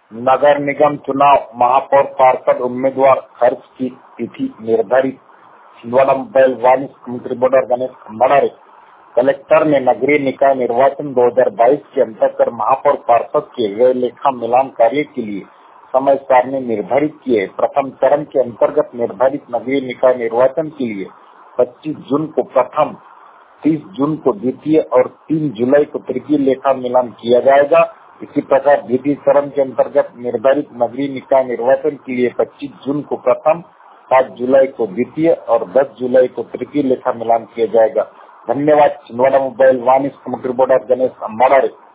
नगर निगम चुनाव महापौर पार्षद उम्मीदवार खर्च की तिथि निर्धारित छिंदवाड़ा मोबाइल वाणिज्य मंत्री बोर्ड गणेश खंबाड़े कलेक्टर ने नगरीय निकाय निर्वाचन 2022 के अंतर्गत महापौर पार्षद के व्यय लेखा मिलान कार्य के लिए समय सारणी निर्धारित किए। प्रथम चरण के अंतर्गत निर्धारित नगरीय निकाय निर्वाचन के लिए 25 जून को प्रथम, 30 जून को द्वितीय और 3 जुलाई को तृतीय लेखा मिलान किया जाएगा। इसी प्रकार द्वितीय चरण के अंतर्गत निर्धारित नगरीय निकाय निर्वाचन के लिए 25 जून को प्रथम, 7 जुलाई को द्वितीय और 10 जुलाई को तृतीय लेखा मिलान किया जाएगा। धन्यवाद। छिंदवाड़ा मोबाइल वाणिज्य मंत्री बोर्ड गणेश खंबाड़े।